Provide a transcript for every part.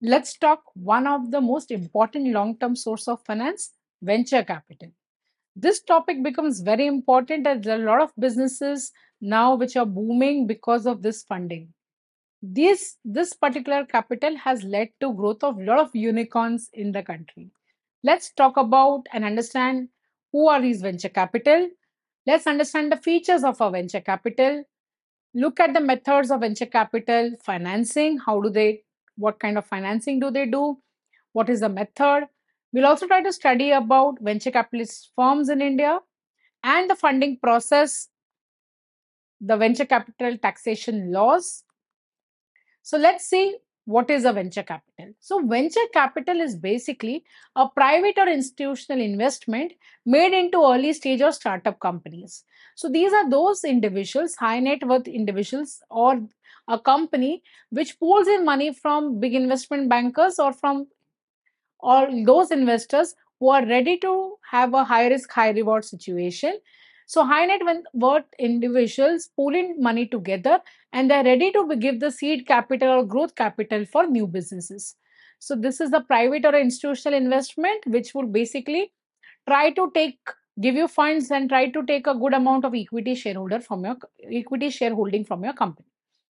Let's talk one of the most important long-term source of finance, venture capital. This topic becomes very important as there are a lot of businesses now which are booming because of this funding. This particular capital has led to growth of a lot of unicorns in the country. Let's talk about and understand who are these venture capital. Let's understand the features of a venture capital. Look at the methods of venture capital financing. What kind of financing do they do? What is the method? We'll also try to study about venture capitalist firms in India and the funding process, the venture capital taxation laws. So let's see what is a venture capital. So venture capital is basically a private or institutional investment made into early stage or startup companies. So these are those individuals, high net worth individuals or a company which pulls in money from big investment bankers or those investors who are ready to have a high risk, high reward situation. So, high net worth individuals pooling money together and they're ready to give the seed capital or growth capital for new businesses. So, this is the private or institutional investment which will basically try to give you funds and try to take a good amount of equity shareholding from your company.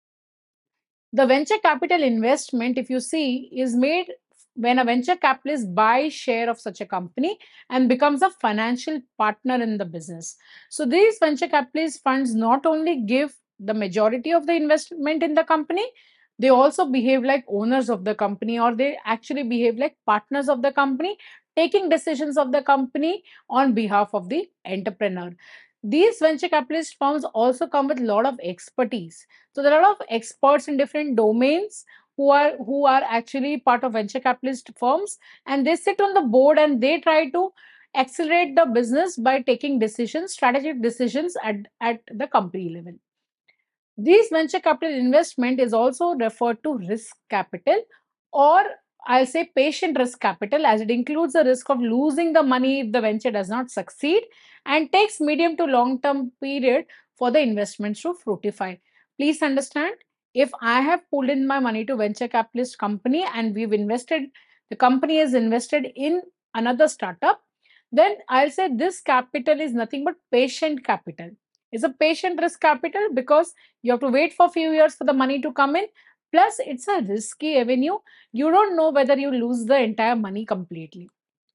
The venture capital investment, if you see, is made when a venture capitalist buys share of such a company and becomes a financial partner in the business. So these venture capitalist funds not only give the majority of the investment in the company, they also behave like owners of the company, or they actually behave like partners of the company, taking decisions of the company on behalf of the entrepreneur. These venture capitalist firms also come with a lot of expertise. So there are a lot of experts in different domains who are actually part of venture capitalist firms, and they sit on the board and they try to accelerate the business by taking decisions, strategic decisions at the company level. This venture capital investment is also referred to risk capital, or I'll say patient risk capital, as it includes the risk of losing the money if the venture does not succeed and takes medium to long term period for the investments to fructify. Please understand, if I have pulled in my money to venture capitalist company and the company is invested in another startup, then I'll say this capital is nothing but patient capital. It's a patient risk capital because you have to wait for a few years for the money to come in. Plus, it's a risky avenue. You don't know whether you lose the entire money completely.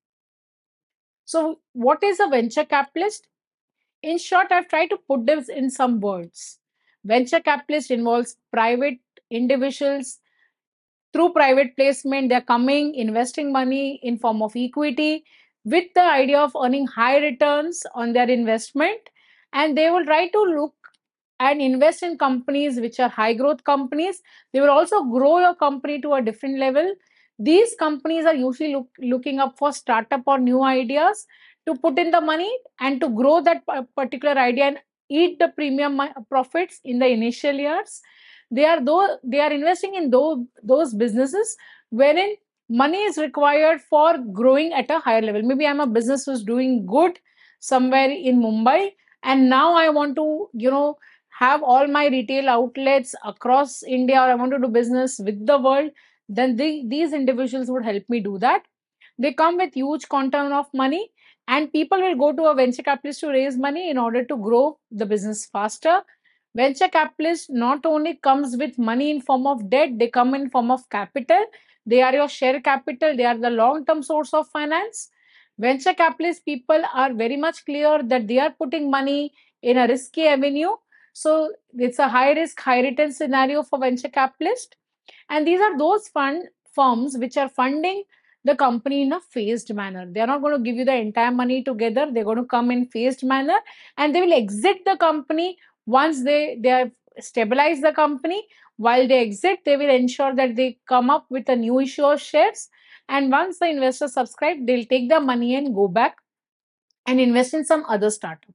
So, what is a venture capitalist? In short, I've tried to put this in some words. Venture capitalist involves private individuals. Through private placement, they're coming, investing money in form of equity with the idea of earning high returns on their investment. And they will try to look and invest in companies which are high growth companies. They will also grow your company to a different level. These companies are usually looking up for startup or new ideas to put in the money and to grow that particular idea and eat the premium profits in the initial years. They are investing in those businesses wherein money is required for growing at a higher level. Maybe I'm a business who's doing good somewhere in Mumbai, and now I want to have all my retail outlets across India, or I want to do business with the world, then these individuals would help me do that. They come with huge quantum of money, and people will go to a venture capitalist to raise money in order to grow the business faster. Venture capitalist not only comes with money in form of debt, they come in form of capital. They are your share capital, they are the long term source of finance. Venture capitalist people are very much clear that they are putting money in a risky avenue. So it's a high risk, high return scenario for venture capitalist. And these are those firms which are funding the company in a phased manner. They are not going to give you the entire money together. They're going to come in phased manner, and they will exit the company once they have stabilized the company. While they exit, they will ensure that they come up with a new issue of shares. And once the investors subscribe, they'll take the money and go back and invest in some other startup.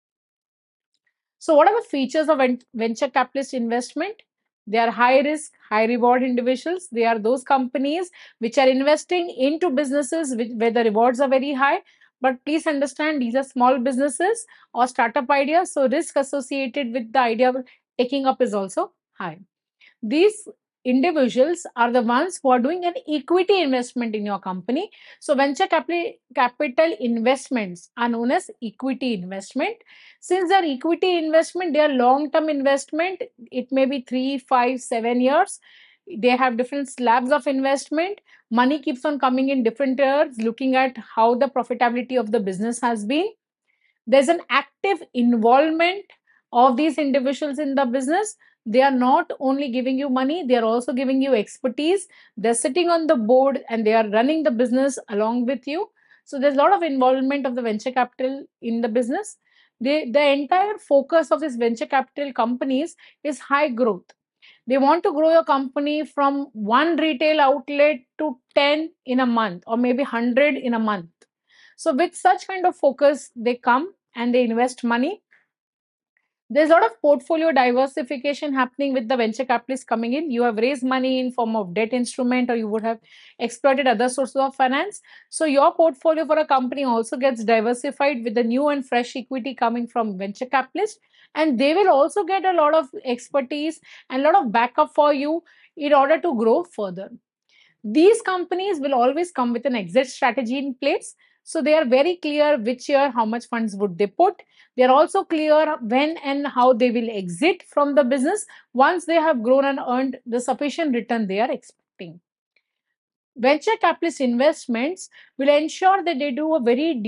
So, what are the features of venture capitalist investment? They are high risk, high reward individuals. They are those companies which are investing into businesses where the rewards are very high. But please understand, these are small businesses or startup ideas. So, risk associated with the idea of taking up is also high. These individuals are the ones who are doing an equity investment in your company. So capital investments are known as equity investment. Since they're equity investment, they are long-term investment. It may be 3, 5, 7 years. They have different slabs of investment. Money keeps on coming in different years, looking at how the profitability of the business has been. There's an active involvement of these individuals in the business. They are not only giving you money, they are also giving you expertise. They're sitting on the board and they are running the business along with you. So there's a lot of involvement of the venture capital in the business. The entire focus of these venture capital companies is high growth. They want to grow your company from one retail outlet to 10 in a month, or maybe 100 in a month. So with such kind of focus, they come and they invest money. There's a lot of portfolio diversification happening with the venture capitalists coming in. You have raised money in form of debt instrument, or you would have exploited other sources of finance. So your portfolio for a company also gets diversified with the new and fresh equity coming from venture capitalists. And they will also get a lot of expertise and a lot of backup for you in order to grow further. These companies will always come with an exit strategy in place. So they are very clear which year, how much funds would they put. They are also clear when and how they will exit from the business once they have grown and earned the sufficient return they are expecting. Venture capitalist investments will ensure that they do a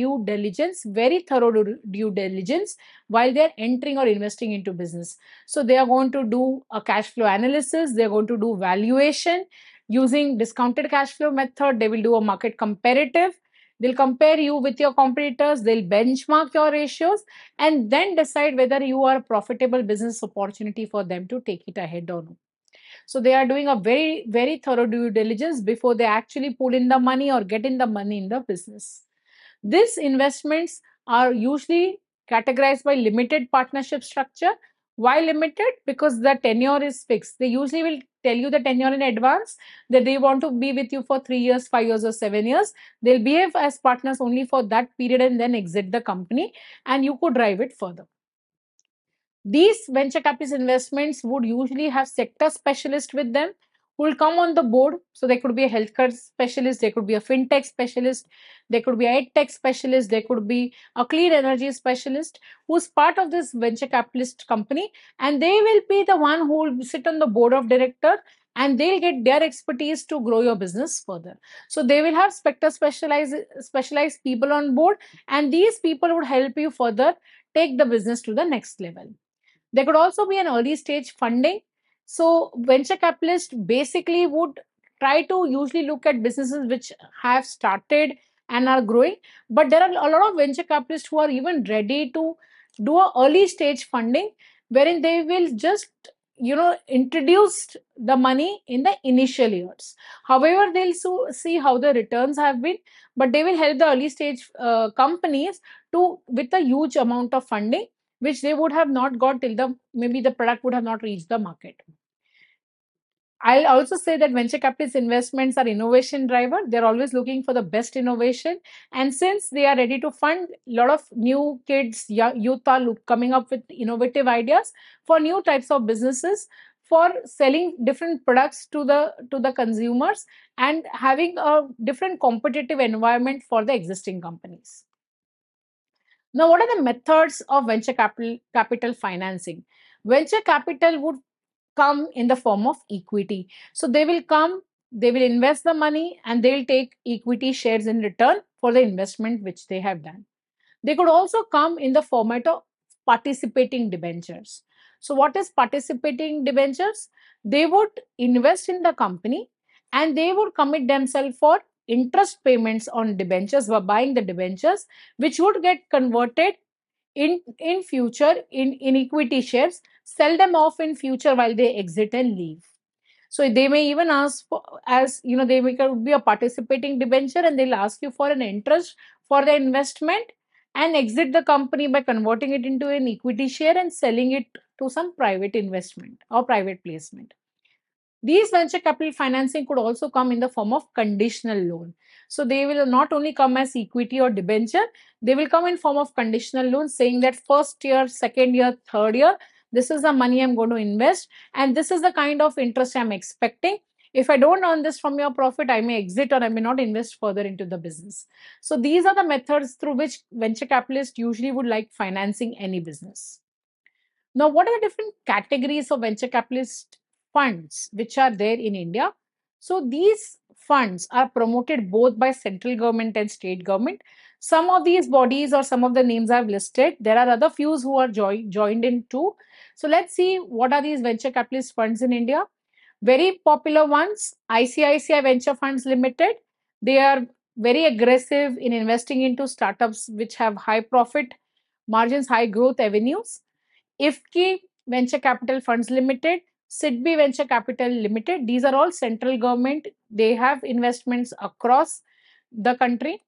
very thorough due diligence while they're entering or investing into business. So they are going to do a cash flow analysis, they're going to do valuation using discounted cash flow method, they will do a market comparative, they'll compare you with your competitors, they'll benchmark your ratios, and then decide whether you are a profitable business opportunity for them to take it ahead or not. So they are doing a very thorough due diligence before they actually pull in the money or get in the money in the business. These investments are usually categorized by limited partnership structure. Why limited? Because the tenure is fixed. They usually will tell you the tenure in advance, that they want to be with you for 3 years, 5 years, or 7 years. They'll behave as partners only for that period and then exit the company, and you could drive it further. These venture capitalist investments would usually have sector specialists with them who will come on the board. So there could be a healthcare specialist, there could be a fintech specialist, there could be a edtech specialist, there could be a clean energy specialist who's part of this venture capitalist company, and they will be the one who will sit on the board of director, and they'll get their expertise to grow your business further. So they will have sector specialized people on board, and these people would help you further take the business to the next level. There could also be an early stage funding. So, venture capitalists basically would try to usually look at businesses which have started and are growing. But there are a lot of venture capitalists who are even ready to do a early stage funding, wherein they will just introduce the money in the initial years. However, they'll see how the returns have been, but they will help the early stage companies to with a huge amount of funding which they would have not got till maybe the product would have not reached the market. I'll also say that venture capitalist investments are innovation driver. They're always looking for the best innovation. And since they are ready to fund, a lot of new kids, youth are coming up with innovative ideas for new types of businesses, for selling different products to the consumers and having a different competitive environment for the existing companies. Now, what are the methods of venture capital financing? Venture capital would come in the form of equity. So they will come, they will invest the money, and they will take equity shares in return for the investment which they have done. They could also come in the format of participating debentures. So, what is participating debentures? They would invest in the company and they would commit themselves for interest payments on debentures by buying the debentures, which would get converted in future in equity shares, sell them off in future while they exit and leave. So they may even ask for, as you know, they could be a participating debenture and they'll ask you for an interest for the investment and exit the company by converting it into an equity share and selling it to some private investment or private placement. These venture capital financing could also come in the form of conditional loan. So they will not only come as equity or debenture, they will come in form of conditional loan saying that first year, second year, third year, this is the money I'm going to invest, and this is the kind of interest I'm expecting. If I don't earn this from your profit, I may exit or I may not invest further into the business. So these are the methods through which venture capitalists usually would like financing any business. Now, what are the different categories of venture capitalist funds which are there in India? So, these funds are promoted both by central government and state government. Some of these bodies or some of the names I've listed, there are other few who are joined in too. So, let's see what are these venture capitalist funds in India. Very popular ones, ICICI Venture Funds Limited. They are very aggressive in investing into startups which have high profit margins, high growth avenues. IFFCI Venture Capital Funds Limited, SIDBI Venture Capital Limited. These are all central government. They have investments across the country.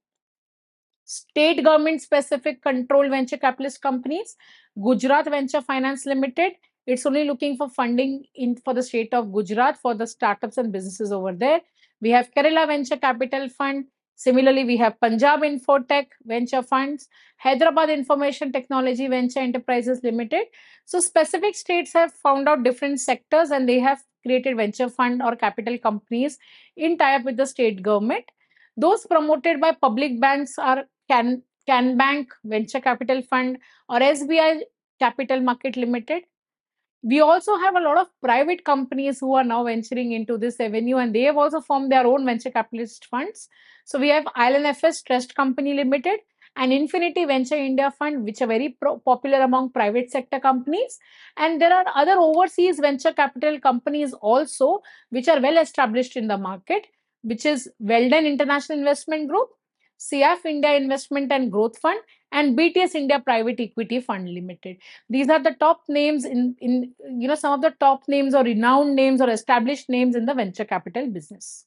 State government specific control venture capitalist companies, Gujarat Venture Finance Limited. It's only looking for funding for the state of Gujarat for the startups and businesses over there. We have Kerala Venture Capital Fund. Similarly, we have Punjab Infotech Venture Funds, Hyderabad Information Technology Venture Enterprises Limited. So specific states have found out different sectors and they have created venture fund or capital companies in tie-up with the state government. Those promoted by public banks are Can Bank Venture Capital Fund or SBI Capital Market Limited. We also have a lot of private companies who are now venturing into this avenue and they have also formed their own venture capitalist funds. So we have ILNFS Trust Company Limited and Infinity Venture India Fund, which are very popular among private sector companies. And there are other overseas venture capital companies also, which are well established in the market, which is Weldon International Investment Group, CF India Investment and Growth Fund, and BTS India Private Equity Fund Limited. These are the top names in some of the top names or renowned names or established names in the venture capital business.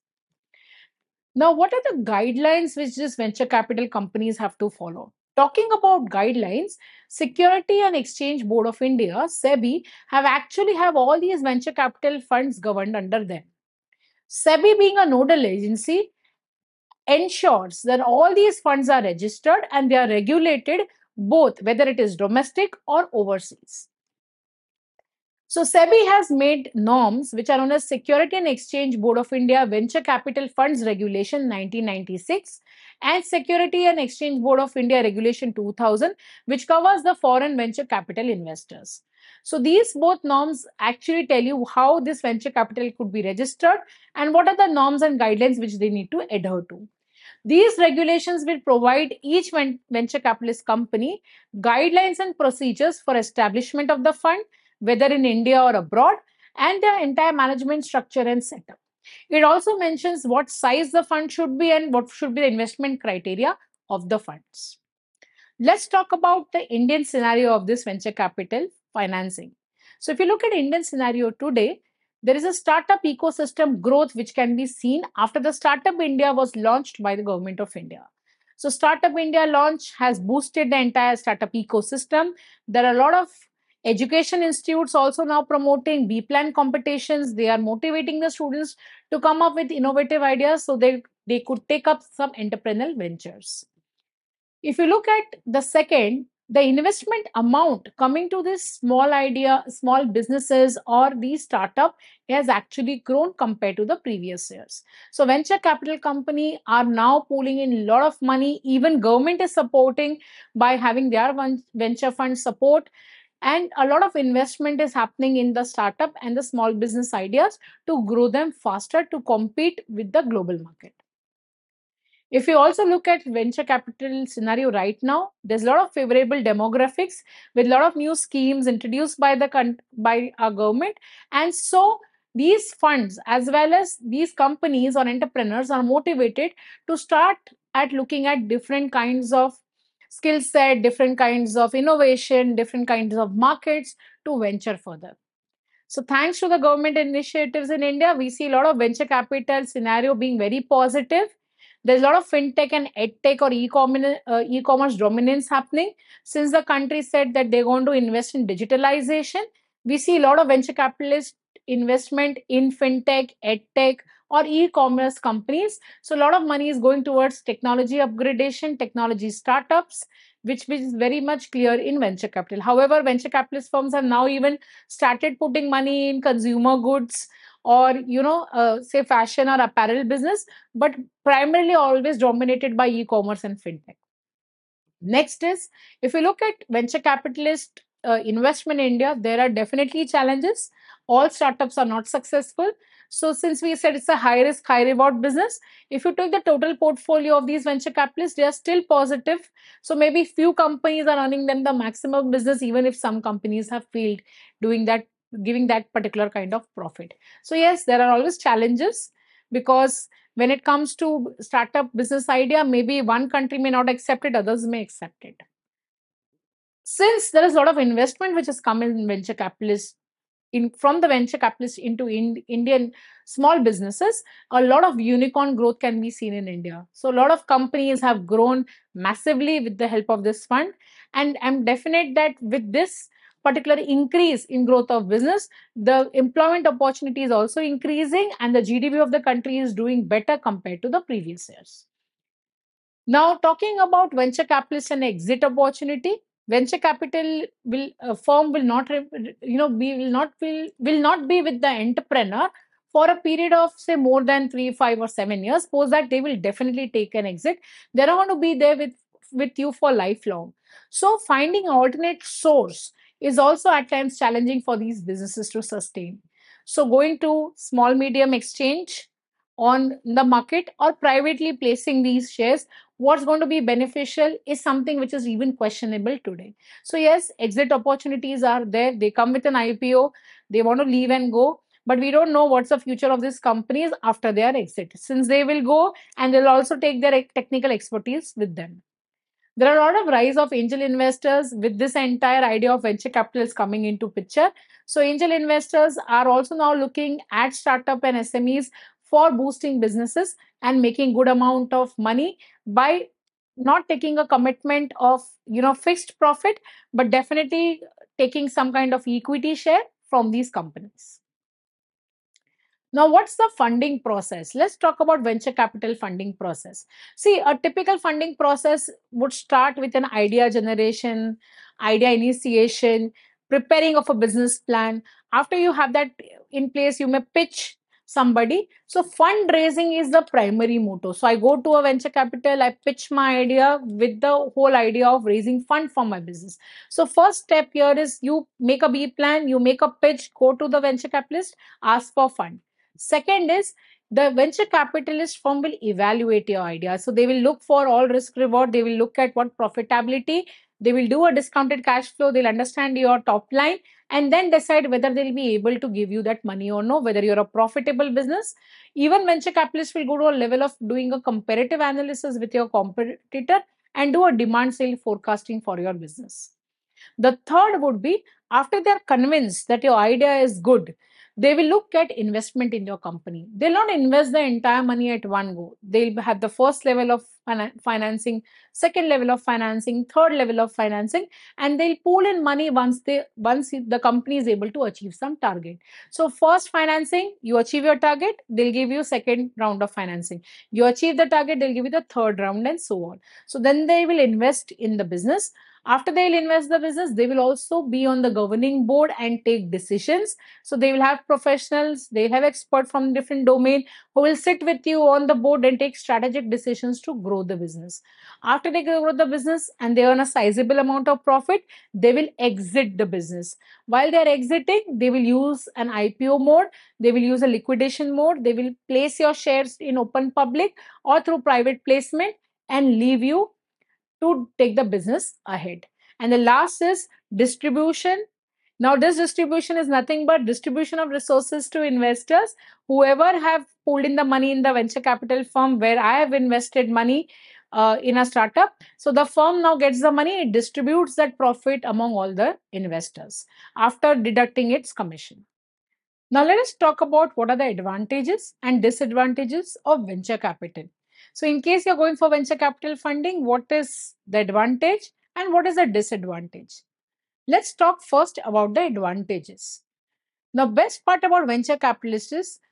Now, what are the guidelines which these venture capital companies have to follow? Talking about guidelines, Security and Exchange Board of India, SEBI, have all these venture capital funds governed under them. SEBI, being a nodal agency, ensures that all these funds are registered and they are regulated both whether it is domestic or overseas. So SEBI has made norms which are known as Security and Exchange Board of India Venture Capital Funds Regulation 1996 and Security and Exchange Board of India Regulation 2000, which covers the foreign venture capital investors. So these both norms actually tell you how this venture capital could be registered and what are the norms and guidelines which they need to adhere to. These regulations will provide each venture capitalist company guidelines and procedures for establishment of the fund, whether in India or abroad, and their entire management structure and setup. It also mentions what size the fund should be and what should be the investment criteria of the funds. Let's talk about the Indian scenario of this venture capital financing. So if you look at Indian scenario today, there is a startup ecosystem growth which can be seen after the Startup India was launched by the government of India. So Startup India launch has boosted the entire startup ecosystem. There are a lot of education institutes also now promoting B-plan competitions. They are motivating the students to come up with innovative ideas so they could take up some entrepreneurial ventures. If you look at the second, the investment amount coming to this small businesses or these startup has actually grown compared to the previous years. So venture capital company are now pulling in a lot of money. Even government is supporting by having their venture fund support. And a lot of investment is happening in the startup and the small business ideas to grow them faster to compete with the global market. If you also look at venture capital scenario right now, there's a lot of favorable demographics with a lot of new schemes introduced by our government. And so these funds as well as these companies or entrepreneurs are motivated to start at looking at different kinds of skill set, different kinds of innovation, different kinds of markets to venture further. So thanks to the government initiatives in India, we see a lot of venture capital scenario being very positive. There's a lot of fintech and edtech or e-commerce dominance happening. Since the country said that they're going to invest in digitalization, we see a lot of venture capitalist investment in fintech, edtech, or e-commerce companies. So a lot of money is going towards technology upgradation, technology startups, which is very much clear in venture capital. However, venture capitalist firms have now even started putting money in consumer goods, or say fashion or apparel business, but primarily always dominated by e-commerce and fintech. Next is, if you look at venture capitalist investment in India, there are definitely challenges. All startups are not successful. So, since we said it's a high risk, high reward business, if you take the total portfolio of these venture capitalists, they are still positive. So, maybe few companies are earning them the maximum business, even if some companies have failed doing that, giving that particular kind of profit. So, yes, there are always challenges, because when it comes to startup business idea, maybe one country may not accept it, others may accept it. Since there is a lot of investment which has come in venture capitalists, from the venture capitalists into Indian small businesses, a lot of unicorn growth can be seen in India. So a lot of companies have grown massively with the help of this fund, and I'm definite that with this particular increase in growth of business, the employment opportunity is also increasing, and the GDP of the country is doing better compared to the previous years. Now, talking about venture capitalists and exit opportunity, venture capital will firm will not be will not be with the entrepreneur for a period of say more than 3, 5, or 7 years. Suppose that they will definitely take an exit. They're not going to be there with you for lifelong. So, finding alternate source is also at times challenging for these businesses to sustain. So, going to small medium exchange on the market or privately placing these shares, what's going to be beneficial is something which is even questionable today. So, yes, exit opportunities are there. They come with an IPO, they want to leave and go. But we don't know what's the future of these companies after their exit, since they will go and they'll also take their technical expertise with them. There are a lot of rise of angel investors with this entire idea of venture capital is coming into picture. So angel investors are also now looking at startup and SMEs for boosting businesses and making good amount of money by not taking a commitment of fixed profit, but definitely taking some kind of equity share from these companies. Now, what's the funding process? Let's talk about venture capital funding process. See, a typical funding process would start with an idea generation, idea initiation, preparing of a business plan. After you have that in place, you may pitch somebody. So, fundraising is the primary motto. So, I go to a venture capital, I pitch my idea with the whole idea of raising fund for my business. So, first step here is you make a B plan, you make a pitch, go to the venture capitalist, ask for fund. Second is, the venture capitalist firm will evaluate your idea. So they will look for all risk reward, they will look at what profitability, they will do a discounted cash flow, they'll understand your top line, and then decide whether they'll be able to give you that money or no, whether you're a profitable business. Even venture capitalists will go to a level of doing a comparative analysis with your competitor and do a demand sale forecasting for your business. The third would be, after they're convinced that your idea is good, they will look at investment in your company. They'll not invest the entire money at one go. They'll have the first level of financing, second level of financing, third level of financing, and they'll pool in money once the company is able to achieve some target. So first financing, you achieve your target, they'll give you second round of financing. You achieve the target, they'll give you the third round, and so on. So then they will invest in the business. After they'll invest the business, they will also be on the governing board and take decisions. So they will have professionals, they have experts from different domain who will sit with you on the board and take strategic decisions to grow the business. After they grow the business and they earn a sizable amount of profit, they will exit the business. While they're exiting, they will use an IPO mode, they will use a liquidation mode, they will place your shares in open public or through private placement and leave you to take the business ahead. And the last is distribution. Now, this distribution is nothing but distribution of resources to investors. Whoever have pulled in the money in the venture capital firm where I have invested money in a startup, so the firm now gets the money, it distributes that profit among all the investors after deducting its commission. Now, let us talk about what are the advantages and disadvantages of venture capital. So, in case you're going for venture capital funding, what is the advantage and what is the disadvantage? Let's talk first about the advantages. The best part about venture capitalists is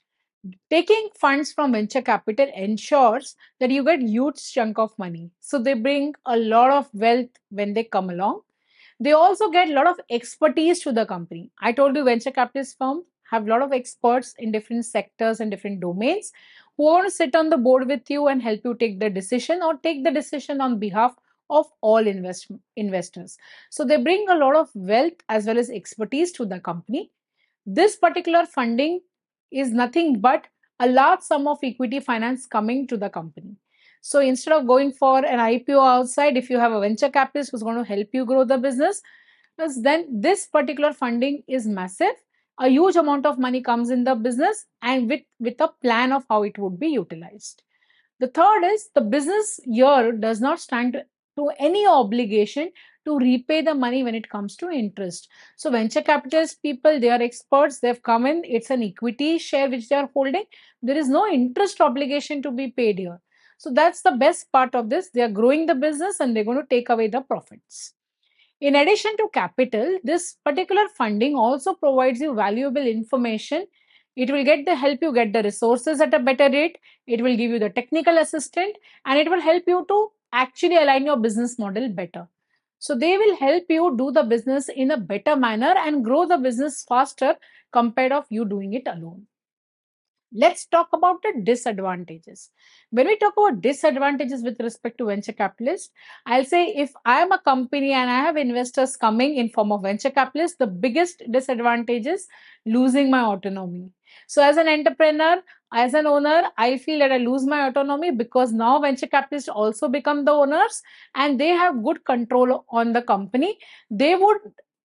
Taking funds from venture capital ensures that you get huge chunk of money. So they bring a lot of wealth when they come along. They also get a lot of expertise to the company. I told you venture capitalist firms have a lot of experts in different sectors and different domains who want to sit on the board with you and help you take the decision or take the decision on behalf of all investors. So they bring a lot of wealth as well as expertise to the company. This particular funding is nothing but a large sum of equity finance coming to the company. So instead of going for an IPO outside, if you have a venture capitalist who's going to help you grow the business, then this particular funding is massive. A huge amount of money comes in the business and with a plan of how it would be utilized. The third is the business year does not stand to any obligation to repay the money when it comes to interest. So venture capitalist people, they are experts, they've come in, it's an equity share which they are holding. There is no interest obligation to be paid here. So that's the best part of this. They are growing the business and they're going to take away the profits. In addition to capital, this particular funding also provides you valuable information. It will help you get the resources at a better rate. It will give you the technical assistant and it will help you to actually align your business model better. So they will help you do the business in a better manner and grow the business faster compared of you doing it alone. Let's talk about the disadvantages. When we talk about disadvantages with respect to venture capitalists, I'll say if I am a company and I have investors coming in form of venture capitalists, the biggest disadvantage is losing my autonomy. So as an entrepreneur, as an owner, I feel that I lose my autonomy because now venture capitalists also become the owners and they have good control on the company. They would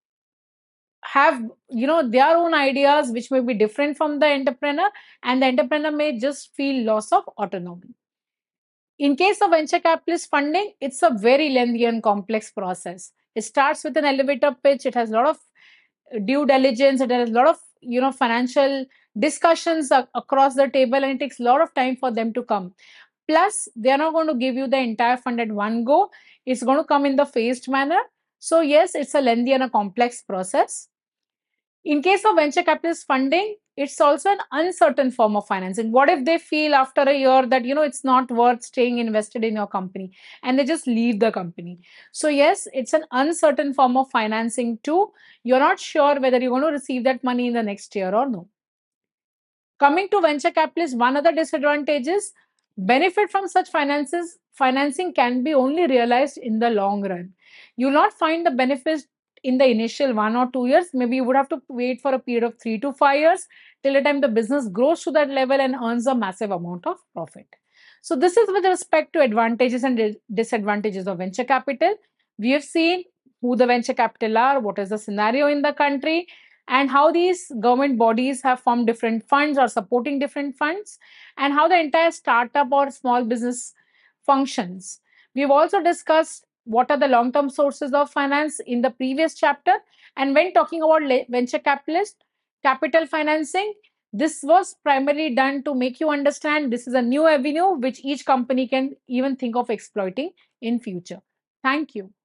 have their own ideas which may be different from the entrepreneur, and the entrepreneur may just feel loss of autonomy. In case of venture capitalist funding, it's a very lengthy and complex process. It starts with an elevator pitch. It has a lot of due diligence. It has a lot of financial discussions across the table, and it takes a lot of time for them to come. Plus, they are not going to give you the entire fund at one go. It's going to come in the phased manner. So yes, it's a lengthy and a complex process. In case of venture capitalist funding, it's also an uncertain form of financing. What if they feel after a year that it's not worth staying invested in your company and they just leave the company? So yes, it's an uncertain form of financing too. You're not sure whether you're going to receive that money in the next year or no. Coming to venture capitalists, one other disadvantage is benefit from such financing can be only realized in the long run. You will not find the benefits in the initial 1 or 2 years. Maybe you would have to wait for a period of 3 to 5 years till the time the business grows to that level and earns a massive amount of profit. So this is with respect to advantages and disadvantages of venture capital. We have seen who the venture capital are, what is the scenario in the country, and how these government bodies have formed different funds or supporting different funds, and how the entire startup or small business functions. We've also discussed what are the long term sources of finance in the previous chapter. And when talking about venture capitalist capital financing, this was primarily done to make you understand this is a new avenue which each company can even think of exploiting in future. Thank you.